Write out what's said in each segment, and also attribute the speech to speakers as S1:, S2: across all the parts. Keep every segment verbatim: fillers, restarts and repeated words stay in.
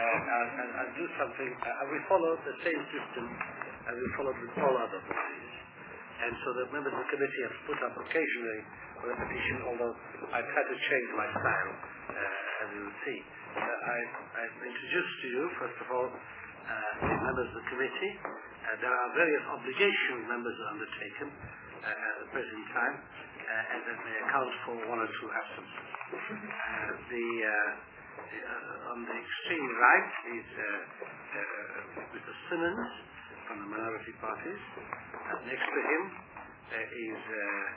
S1: and, and, and do something. Uh, and we follow the same system as we followed with all other bodies. And so the members of the committee have put up occasionally repetition, although I try to change my style, uh, as you will see. Uh, I, I introduce to you, first of all, uh, the members of the committee. Uh, there are various obligations members have undertaken uh, at the present time, uh, and that may account for one or two absences. Uh, the, uh, the uh, on the extreme right is uh, uh, Mister Simmons from the minority parties. Uh, next to him uh, is uh,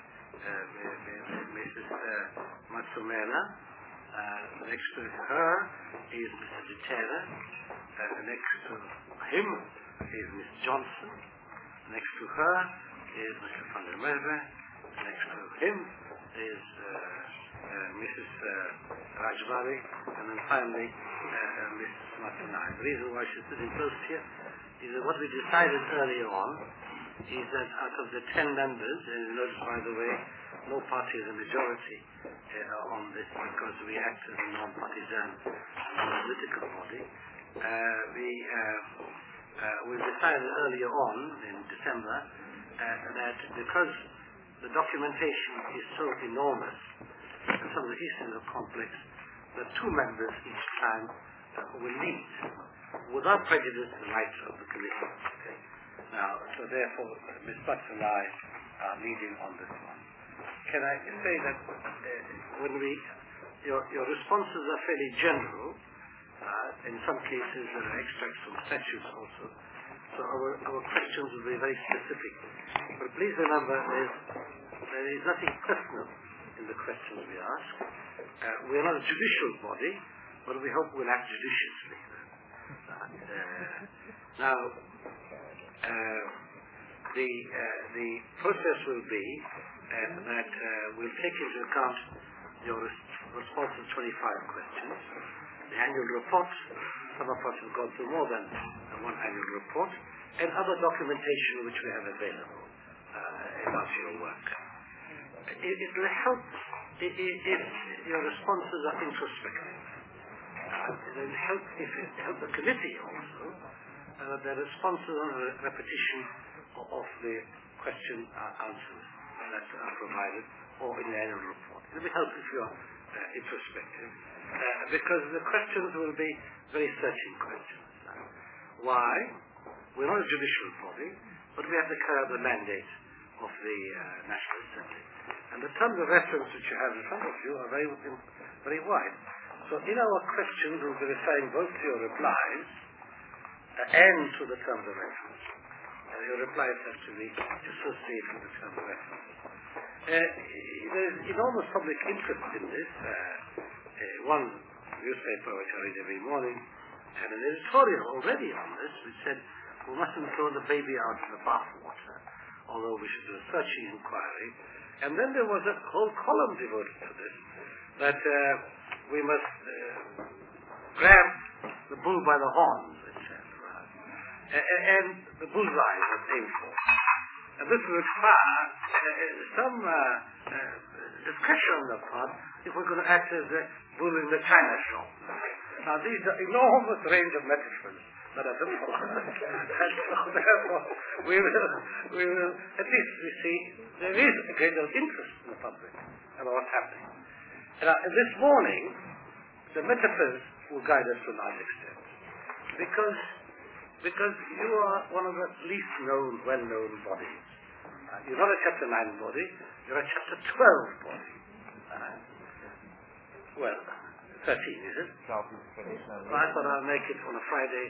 S1: uh, Missus Uh, Matsumela. Uh, next to her is Mister Ditera. Uh, next to him is Miss Johnson. Next to her is Mister Van der Merwe. Next to him is uh, uh, Missus Uh, Rajbari. And then finally, uh, uh, Missus Matanai. The reason why she's sitting close here is that what we decided earlier on is that out of the ten members, and you notice, by the way, no party is a majority uh, on this because we act as a non-partisan political body. Uh, we uh, uh, we decided earlier on in December uh, that because the documentation is so enormous and some of the issues are complex, that two members each time uh, will lead without prejudice the rights of the committee. Okay? Now, so therefore, uh, Miz Butts and I are leading on this one. Can I say that uh, when we, your, your responses are fairly general. Uh, in some cases, there are extracts from statutes also. So our, our questions will be very specific. But please remember, there's, there is nothing personal in the questions we ask. Uh, we are not a judicial body, but we hope we'll act judiciously. Uh, now, uh, the uh, the process will be uh, that uh, we'll take into account your res- response to twenty-five questions, the annual report. Some of us have gone through more than uh, one annual report, and other documentation which we have available uh, about your work. It, it will help if, if your responses are introspective. Uh, it will help if it help the committee also. Uh, the responses on the repetition of, of the question uh, answers that are provided, or in the annual report. It will help if you're uh, introspective, uh, because the questions will be very searching questions. Uh, why? We're not a judicial body, but we have to carry out the mandate of the uh, National Assembly. And the terms of reference which you have in front of you are very, very wide. So in our questions, we'll be referring both to your replies uh, and to the terms of reference. Uh, your replies have to be associated with the terms of reference. Uh, there is enormous public interest in this. Uh, uh, one newspaper which I read every morning had an editorial already on this which said, we mustn't throw the baby out in the bathwater, although we should do a searching inquiry. And then there was a whole column devoted to this, that uh, we must uh, grab the bull by the horns, et cetera. Uh, and the bullseye was aimed for. And this would require uh, some uh, uh, discretion on the part if we're going to act as a bull in the china shop. Now these are enormous range of metaphors that are difficult. And so therefore we will, we will, at least we see there is a great deal of interest in the public about what's happening. Now this morning, the metaphors will guide us to a large extent. Because because you are one of the least known, well-known bodies. Uh, you're not a chapter nine body, you're a chapter twelve body. Uh, well, thirteen, is it? Well, I thought I'll make it on a Friday.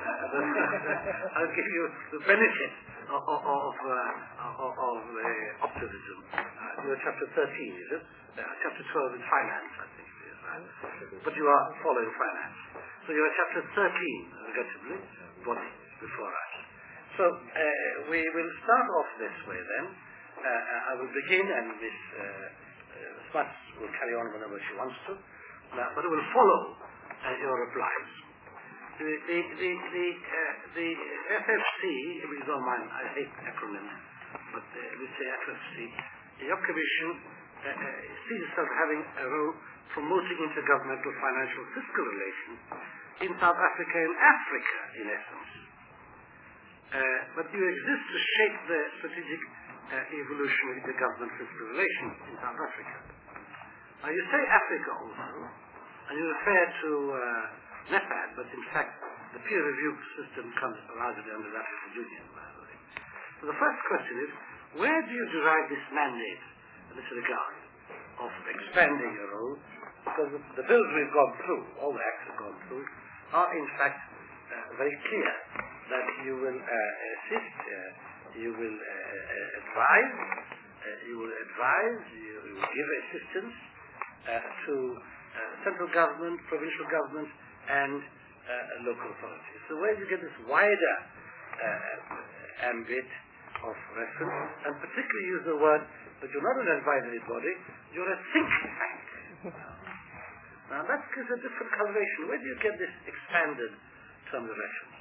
S1: Uh, I'll give you the benefit of, of, of, uh, of, of the optimism. Uh, you're chapter thirteen, is it? Uh, chapter twelve is finance, I think it is, right? But you are following finance. So you're chapter thirteen, regrettably, body before us. So uh, we will start off this way then. Uh, I will begin, and Miss uh, uh, Smuts will carry on whenever she wants to. Uh, but it will follow uh, your replies. The the the the, uh, the F F C, if you don't mind, I hate acronyms, but uh, we say F F C. Your commission uh, uh, sees itself having a role promoting intergovernmental financial fiscal relations in South Africa in Africa, in essence. Uh, but you exist to shape the strategic uh, evolution of the government-principal relations in South Africa. Now you say Africa also, and you refer to uh, NEPAD, but in fact the peer review system comes largely under the African Union, by the way. So the first question is, where do you derive this mandate in this regard of expanding your role? Because the, the bills we've gone through, all the acts have gone through, are in fact uh, very clear that you will uh, assist, uh, you will uh, uh, advise, uh, you will advise, you, you will give assistance uh, to uh, central government, provincial government, and uh, local authorities. So where do you get this wider uh, ambit of reference, and particularly use the word that you're not an advisory body, you're a think tank. Now that gives a different coloration. Where do you get this expanded term of reference?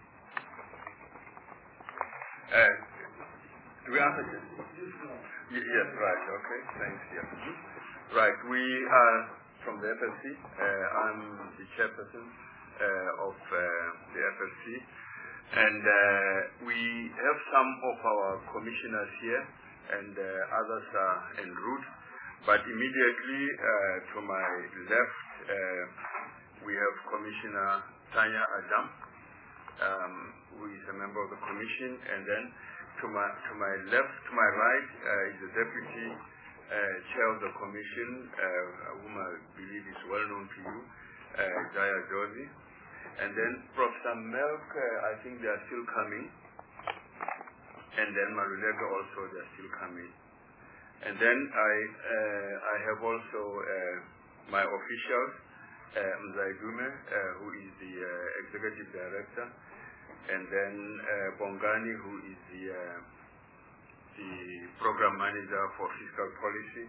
S2: Uh, do we answer this? Y- yes, right, okay, thanks, yes. Right, we are from the F L C. Uh, I'm the chairperson uh, of uh, the F L C. And uh, we have some of our commissioners here, and uh, others are en route. But immediately uh, to my left, uh, we have Commissioner Tanya Adam, um, who is a member of the commission. And then to my to my left, to my right, uh, is the deputy uh, chair of the commission, uh, whom I believe is well known to you, uh, Jaya Josie. And then Professor Melk, uh, I think they are still coming. And then Marulega also, they are still coming. And then I uh, I have also uh, my officials, uh, Mzai Dume, uh, who is the uh, executive director, and then uh, Bongani, who is the uh, the program manager for fiscal policy.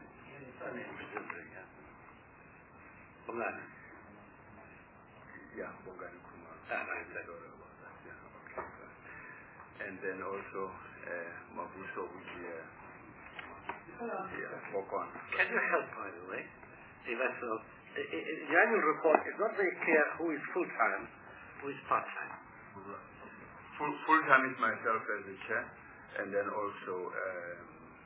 S1: Bongani.
S2: Yeah, Bongani Kumar.
S1: Ah, right.
S2: Yeah, okay. And then also uh, Mabuso, which uh, yeah, walk on.
S1: Can you help, by the way? If that's so, I, I, the annual report is not very clear who is full-time, who is part-time.
S2: Full, full-time is myself as the chair, and then also um,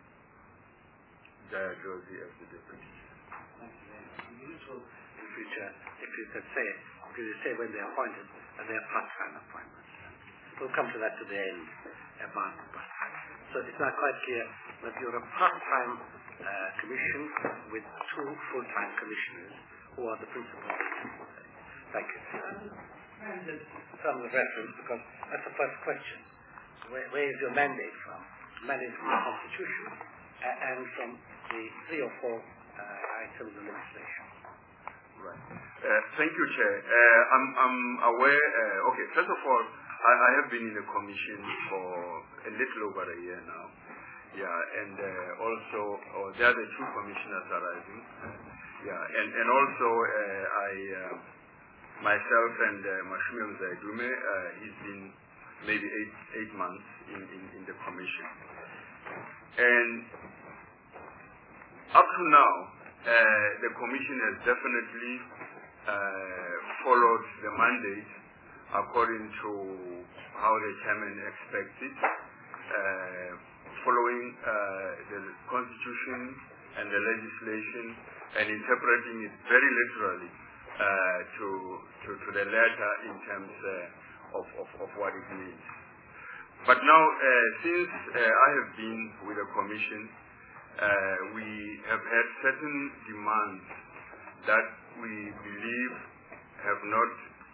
S2: Jaya Josie as the deputy.
S1: Thank you very much. Useful in future if you could say, because you say when they're appointed, and they're part-time appointments. We'll come to that to the end about part-time. So it's not quite clear that you're a part-time uh, commission with two full-time commissioners who are the principals. Thank you. Some of the reference, because that's the first question. Where, where is your mandate from? Mandate from the Constitution uh, and from the three or four uh, items of legislation.
S2: Right. Uh, thank you, Chair. Uh, I'm, I'm aware, uh, okay, first of all, I, I have been in the commission for a little over a year now. Yeah, and uh, also, oh, there are the two commissioners arriving. Yeah, and, and also uh, I, uh, myself and uh, Mashumia Zaidume, uh, he's been maybe eight, eight months in, in, in the commission. And up to now, uh, the commission has definitely uh, followed the mandate according to how the chairman expected, uh, following uh, the constitution and the legislation and interpreting it very literally uh, to, to to the letter in terms uh, of, of of what it means. But now, uh, since uh, I have been with the commission, uh, we have had certain demands that we believe have not.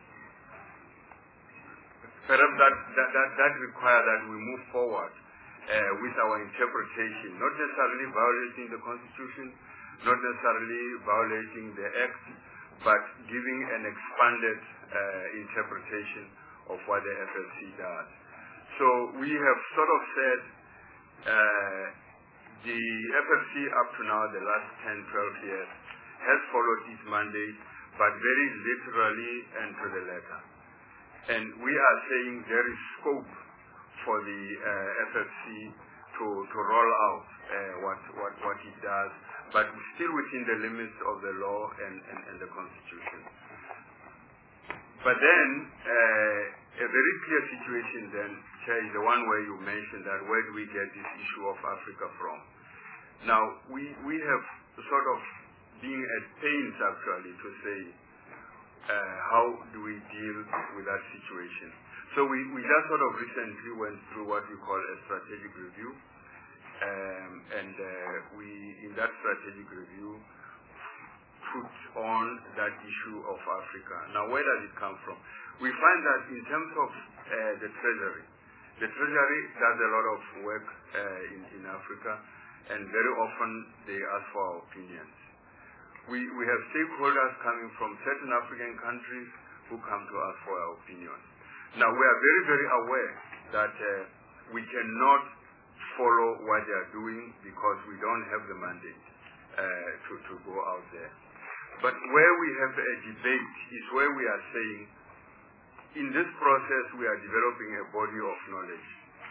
S2: Perhaps that, that, that, that require that we move forward uh, with our interpretation, not necessarily violating the Constitution, not necessarily violating the Act, but giving an expanded uh, interpretation of what the F L C does. So we have sort of said uh, the F L C up to now, the last ten, twelve years, has followed its mandate, but very literally and to the letter. And we are saying there is scope for the uh, F F C to, to roll out uh, what, what, what it does, but still within the limits of the law and, and, and the Constitution. But then, uh, a very clear situation then, Chair, is the one where you mentioned that where do we get this issue of Africa from? Now, we, we have sort of been at pains actually to say uh, how do we deal with that situation. So we, we just sort of recently went through what we call a strategic review. Um, and uh, we, in that strategic review, put on that issue of Africa. Now, where does it come from? We find that in terms of uh, the Treasury, the Treasury does a lot of work uh, in, in Africa, and very often they ask for our opinions. We, we have stakeholders coming from certain African countries who come to us for our opinions. Now, we are very, very aware that uh, we cannot follow what they are doing because we don't have the mandate uh, to, to go out there. But where we have a debate is where we are saying, in this process, we are developing a body of knowledge.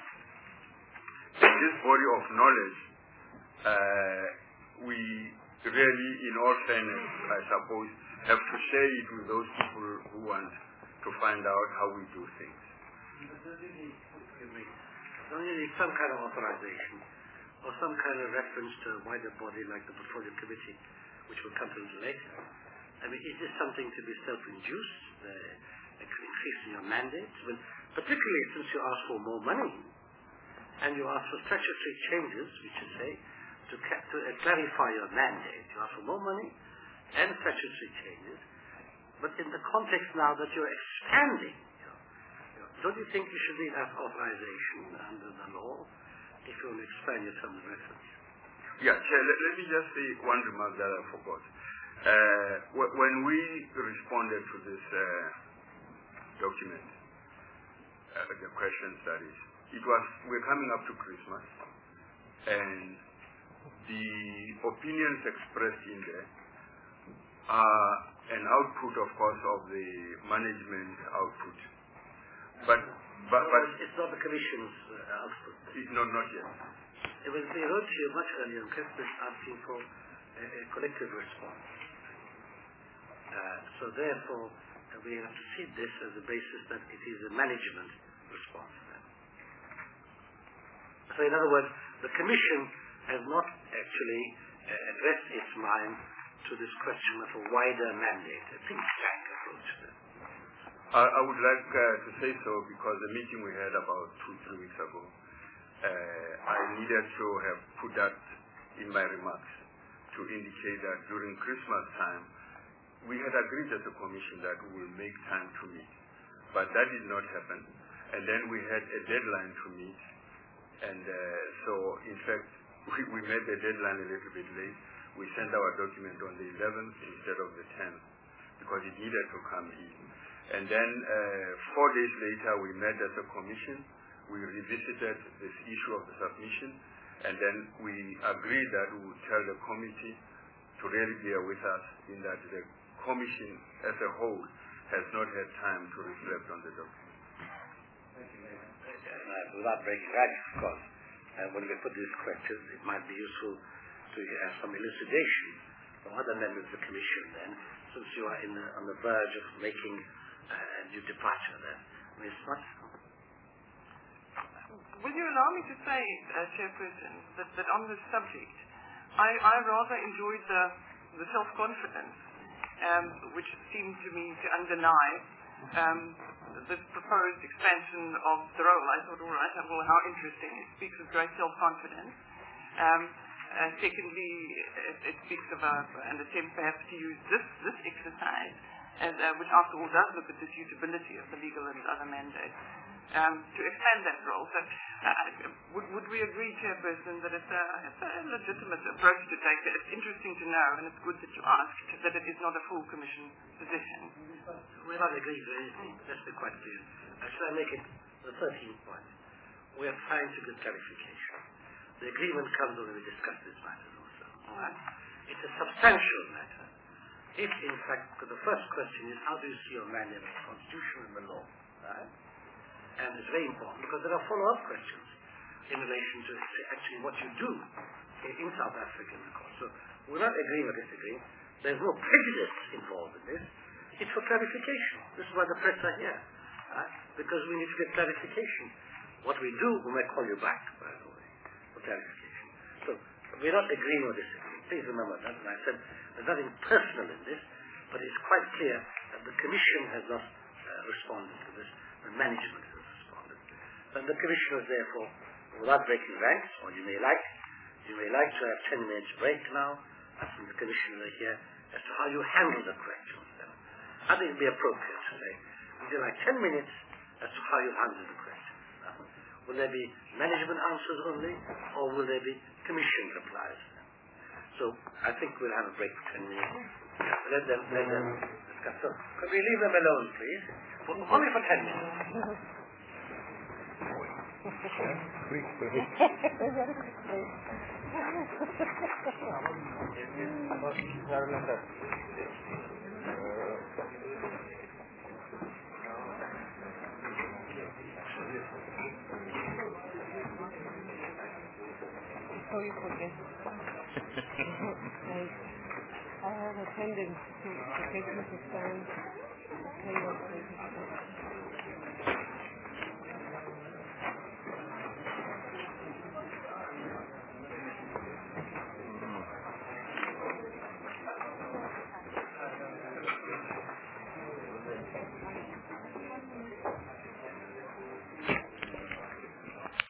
S2: In this body of knowledge, uh, we really, in all fairness, I suppose, have to share it with those people who want to find out how we do things.
S1: Don't you need some kind of authorization or some kind of reference to a wider body like the Petroleum Committee, which will come to later? I mean, is this something to be self-induced, uh, increasing your mandate? I mean, particularly since you ask for more money and you ask for statutory changes, which you say, to, ca- to uh, clarify your mandate. You ask for more money and statutory changes, but in the context now that you're expanding, you know, you know, don't you think you should need that authorization under the law if you want to expand your terms of reference?
S2: Yeah, Chair, let, let me just say one remark that I forgot. Uh, wh- when we responded to this uh, document, uh, the questions that is, it was, we're coming up to Christmas, and the opinions expressed in there are an output, of course, of the management output. But, but, but
S1: it's not the Commission's uh, output.
S2: It, no, not yet.
S1: It was they wrote to you much earlier in Christmas asking for a, a collective response. Uh, so therefore, uh, we have to see this as a basis that it is a management response. Then. So in other words, the Commission has not actually uh, addressed its mind to this question of a wider mandate, a think tank approach.
S2: I, I would like uh, to say so because the meeting we had about two, three weeks ago, uh, I needed to have put that in my remarks to indicate that during Christmas time, we had agreed as a Commission that we will make time to meet. But that did not happen. And then we had a deadline to meet. And uh, so, in fact, we, we made the deadline a little bit late. We sent our document on the eleventh instead of the tenth because it needed to come in. And then uh, four days later, we met as a Commission. We revisited this issue of the submission. And then we agreed that we would tell the committee to really bear with us in that the Commission as a whole has not had time to reflect on the document.
S1: Thank you, Mayor. Uh, without breaking ranks, of course, uh, when we put these questions, it might be useful to have some elucidation from other members of the Commission then, since you are in the, on the verge of making uh, a new departure then. Miz Smart?
S3: Will you allow me to say, uh, Chairperson, that, that on this subject, I, I rather enjoyed the, the self-confidence um, which seemed to me to underlie um, this proposed expansion of the role. I thought, all right, well, how interesting. It speaks with great self-confidence. Um, uh, secondly, it, it speaks of a, an attempt perhaps to use this, this exercise, as, uh, which after all does look at the suitability of the legal and other mandates, Um, to expand that role. So, uh, would, would we agree, Chairperson, that it's a, it's a legitimate approach to take? It's interesting to know, and it's good that you asked, that it is not a full Commission position.
S1: We're not agreeing to anything. Let's be quite clear. Uh, shall I make it the thirteenth point? We are trying to get clarification. The agreement comes when we discuss this matter also. All right? It's a substantial matter. If, in fact, the first question is, how do you see your mandate of the Constitution and the law? Right? And it's very important because there are follow-up questions in relation to actually what you do in South Africa. So we're not agreeing or disagreeing. There's no prejudice involved in this. It's for clarification. This is why the press are here. Uh, because we need to get clarification. What we do, we may call you back, by the way, for clarification. So, we're not agreeing or disagreeing. Please remember that. And I said, there's nothing personal in this, but it's quite clear that the Commission has not uh, responded to this. The management has responded. And the Commission is therefore, without breaking ranks, or you may like, you may like to have ten minutes break now, as the Commissioner here, as to how you handle the corrections. Then. I think it would be appropriate to say, would you like ten minutes as to how you handle the corrections? Now, will there be management answers only, or will there be Commission replies? So I think we'll have a break for ten minutes. Yeah, let them, let them discuss. So could we leave them alone, please? For, only for ten minutes.
S4: Quick break.
S5: Before you forget, I have attended to the Christmas stand.